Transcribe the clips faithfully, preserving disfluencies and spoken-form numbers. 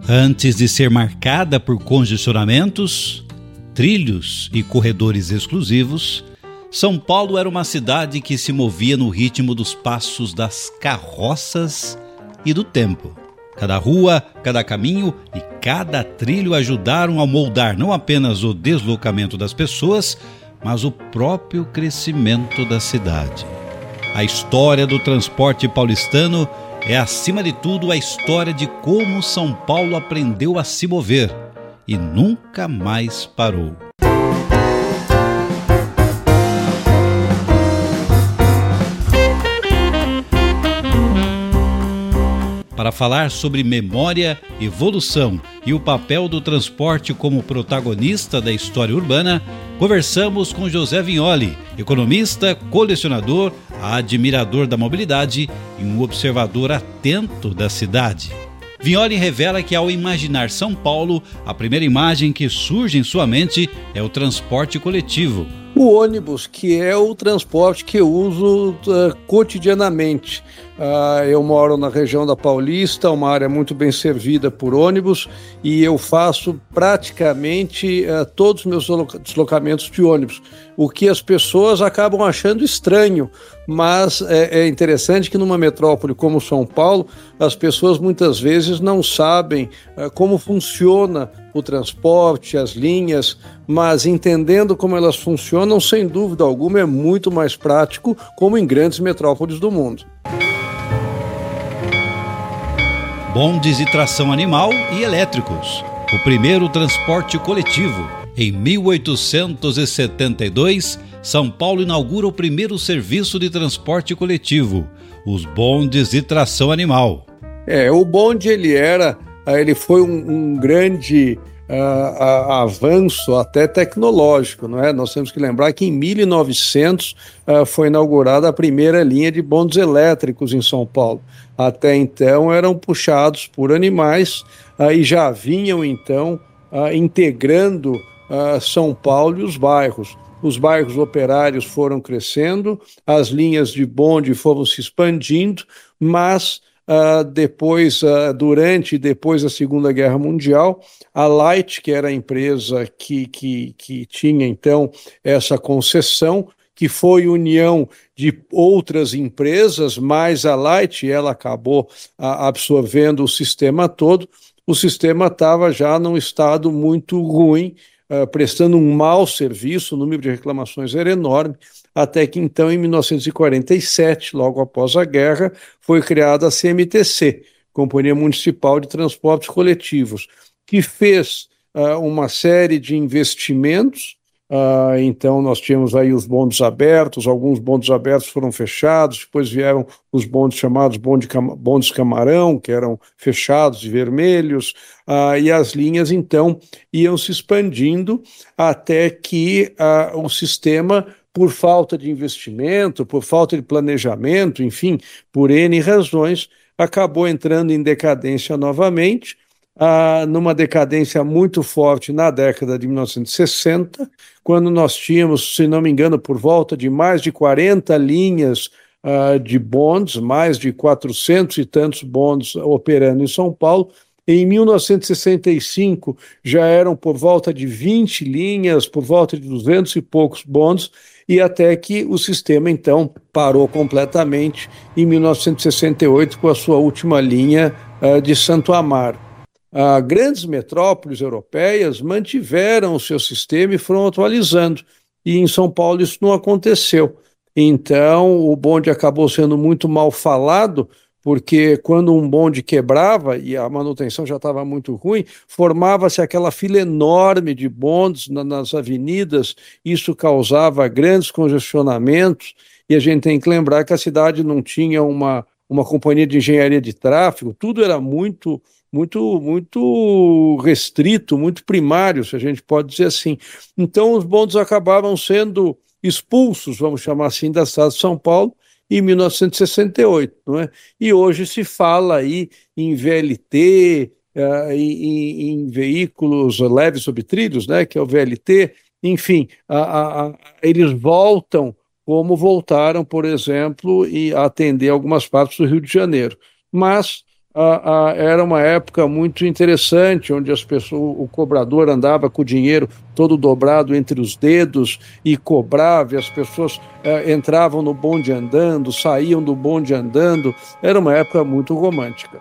Antes de ser marcada por congestionamentos, trilhos e corredores exclusivos, São Paulo era uma cidade que se movia no ritmo dos passos das carroças e do tempo. Cada rua, cada caminho e cada trilho ajudaram a moldar não apenas o deslocamento das pessoas, mas o próprio crescimento da cidade. A história do transporte paulistano é, acima de tudo, a história de como São Paulo aprendeu a se mover e nunca mais parou. Para falar sobre memória, evolução e o papel do transporte como protagonista da história urbana, conversamos com José Vignoli, economista, colecionador, admirador da mobilidade e um observador atento da cidade. Vignoli revela que, ao imaginar São Paulo, a primeira imagem que surge em sua mente é o transporte coletivo. O ônibus, que é o transporte que eu uso uh, cotidianamente. Uh, eu moro na região da Paulista, uma área muito bem servida por ônibus, e eu faço praticamente uh, todos os meus deslocamentos de ônibus, o que as pessoas acabam achando estranho, mas é, é interessante que numa metrópole como São Paulo, as pessoas muitas vezes não sabem uh, como funciona o transporte, as linhas, mas entendendo como elas funcionam, sem dúvida alguma, é muito mais prático, como em grandes metrópoles do mundo. Bondes de tração animal e elétricos. O primeiro transporte coletivo. Em mil oitocentos e setenta e dois, São Paulo inaugura o primeiro serviço de transporte coletivo, os bondes de tração animal. É, o bonde ele era, ele foi um, um grande uh, uh, avanço até tecnológico, não é? Nós temos que lembrar que em mil e novecentos uh, foi inaugurada a primeira linha de bondes elétricos em São Paulo. Até então eram puxados por animais uh, e já vinham então uh, integrando uh, São Paulo e os bairros. Os bairros operários foram crescendo, as linhas de bonde foram se expandindo, mas uh, depois, uh, durante e depois da Segunda Guerra Mundial, a Light, que era a empresa que, que, que tinha então essa concessão, que foi união de outras empresas, mas a Light, ela acabou a, absorvendo o sistema todo. O sistema estava já num estado muito ruim, uh, prestando um mau serviço, o número de reclamações era enorme, até que então, em mil novecentos e quarenta e sete, logo após a guerra, foi criada a C M T C, Companhia Municipal de Transportes Coletivos, que fez uh, uma série de investimentos. Uh, então nós tínhamos aí os bondes abertos, alguns bondes abertos foram fechados, depois vieram os bondes chamados bonde cam- bondes camarão, que eram fechados e vermelhos, uh, e as linhas então iam se expandindo até que uh, o sistema, por falta de investimento, por falta de planejamento, enfim, por N razões, acabou entrando em decadência novamente. Ah, numa decadência muito forte na década de mil novecentos e sessenta, quando nós tínhamos, se não me engano, por volta de mais de quarenta linhas ah, de bondes, mais de quatrocentos e tantos bondes operando em São Paulo. Em mil novecentos e sessenta e cinco já eram por volta de vinte linhas, por volta de duzentos e poucos bondes, e até que o sistema então parou completamente em mil novecentos e sessenta e oito com a sua última linha ah, de Santo Amaro. Uh, grandes metrópoles europeias mantiveram o seu sistema e foram atualizando, e em São Paulo isso não aconteceu. Então o bonde acabou sendo muito mal falado, porque quando um bonde quebrava e a manutenção já estava muito ruim, formava-se aquela fila enorme de bondes na, nas avenidas, isso causava grandes congestionamentos, e a gente tem que lembrar que a cidade não tinha uma, uma companhia de engenharia de tráfego, tudo era muito muito, muito restrito, muito primário, se a gente pode dizer assim. Então os bondes acabaram sendo expulsos, vamos chamar assim, da cidade de São Paulo em mil novecentos e sessenta e oito, não é? E hoje se fala aí em V L T, uh, em, em veículos leves sobre trilhos, né, que é o V L T, enfim, a, a, a, eles voltam como voltaram, por exemplo, e a atender algumas partes do Rio de Janeiro. Mas ah, ah, era uma época muito interessante, onde as pessoas, o cobrador andava com o dinheiro todo dobrado entre os dedos e cobrava, e as pessoas ah, entravam no bonde andando, saíam do bonde andando. Era uma época muito romântica.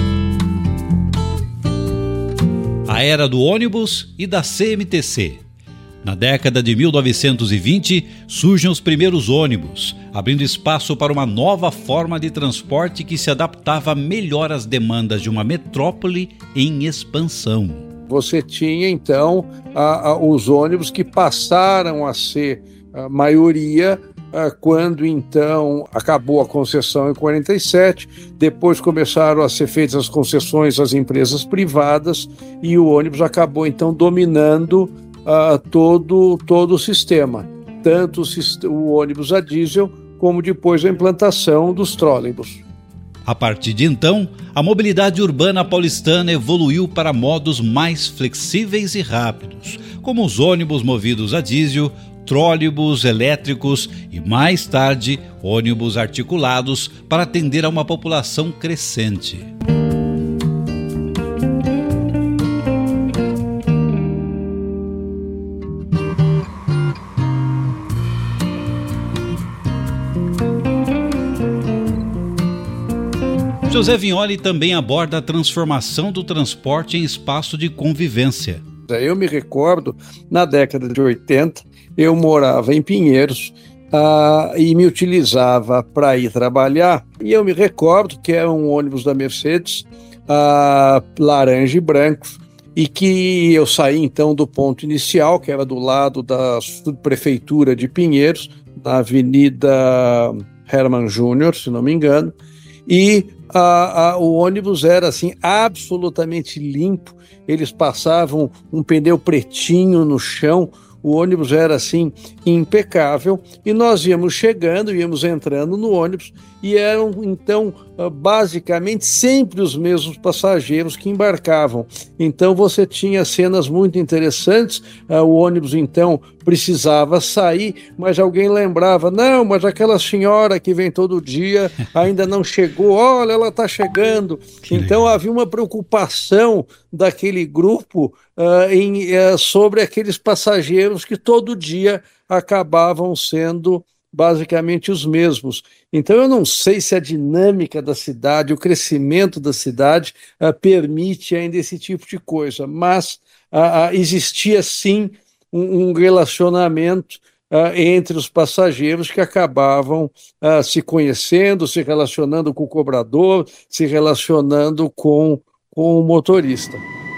A era do ônibus e da C M T C. Na década de mil novecentos e vinte, surgem os primeiros ônibus, abrindo espaço para uma nova forma de transporte que se adaptava melhor às demandas de uma metrópole em expansão. Você tinha, então, a, a, os ônibus que passaram a ser a maioria a, quando, então, acabou a concessão em quarenta e sete, depois começaram a ser feitas as concessões às empresas privadas e o ônibus acabou, então, dominando Uh, todo, todo o sistema, tanto o, o ônibus a diesel, como depois a implantação dos trólebus. A partir de então, a mobilidade urbana paulistana evoluiu para modos mais flexíveis e rápidos, como os ônibus movidos a diesel, trólebus elétricos e, mais tarde, ônibus articulados para atender a uma população crescente. José Vignoli também aborda a transformação do transporte em espaço de convivência. Eu me recordo, na década de oitenta, eu morava em Pinheiros uh, e me utilizava para ir trabalhar. E eu me recordo que era um ônibus da Mercedes, uh, laranja e branco, e que eu saí então do ponto inicial, que era do lado da subprefeitura de Pinheiros, na Avenida Hermann Júnior, se não me engano, e A, a, o ônibus era assim absolutamente limpo, eles passavam um pneu pretinho no chão, o ônibus era assim impecável, e nós íamos chegando, íamos entrando no ônibus, e eram então basicamente sempre os mesmos passageiros que embarcavam. Então você tinha cenas muito interessantes, o ônibus então precisava sair, mas alguém lembrava, não, mas aquela senhora que vem todo dia ainda não chegou, olha, ela está chegando. Então havia uma preocupação daquele grupo uh, em, uh, sobre aqueles passageiros que todo dia acabavam sendo basicamente os mesmos. Então eu não sei se a dinâmica da cidade, o crescimento da cidade uh, permite ainda esse tipo de coisa, mas uh, uh, existia sim um, um relacionamento uh, entre os passageiros que acabavam uh, se conhecendo, se relacionando com o cobrador, se relacionando com, com o motorista.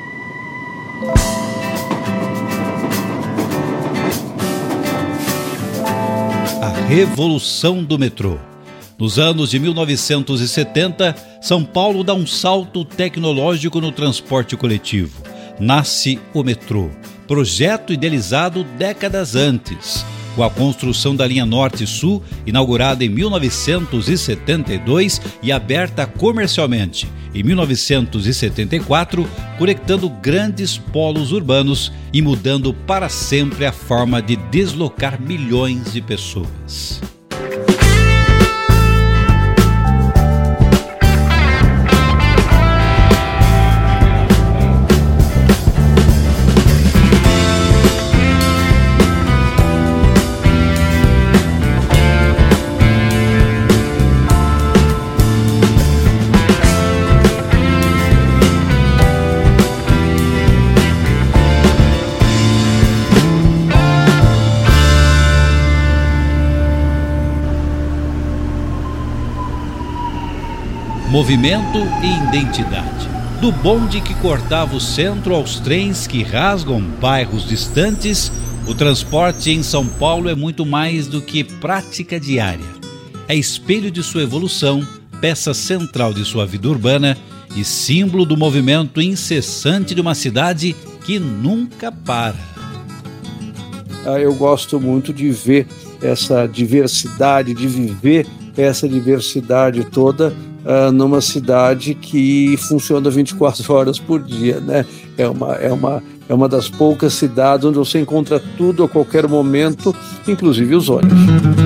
Revolução do metrô. Nos anos de mil novecentos e setenta, São Paulo dá um salto tecnológico no transporte coletivo. Nasce o metrô, projeto idealizado décadas antes, com a construção da linha Norte-Sul, inaugurada em mil novecentos e setenta e dois e aberta comercialmente em mil novecentos e setenta e quatro, conectando grandes polos urbanos e mudando para sempre a forma de deslocar milhões de pessoas. Movimento e identidade. Do bonde que cortava o centro aos trens que rasgam bairros distantes, o transporte em São Paulo é muito mais do que prática diária. É espelho de sua evolução, peça central de sua vida urbana e símbolo do movimento incessante de uma cidade que nunca para. Eu gosto muito de ver essa diversidade, de viver essa diversidade toda Uh, numa cidade que funciona vinte e quatro horas por dia, né? É uma, é, uma, é uma das poucas cidades onde você encontra tudo a qualquer momento, inclusive os ônibus.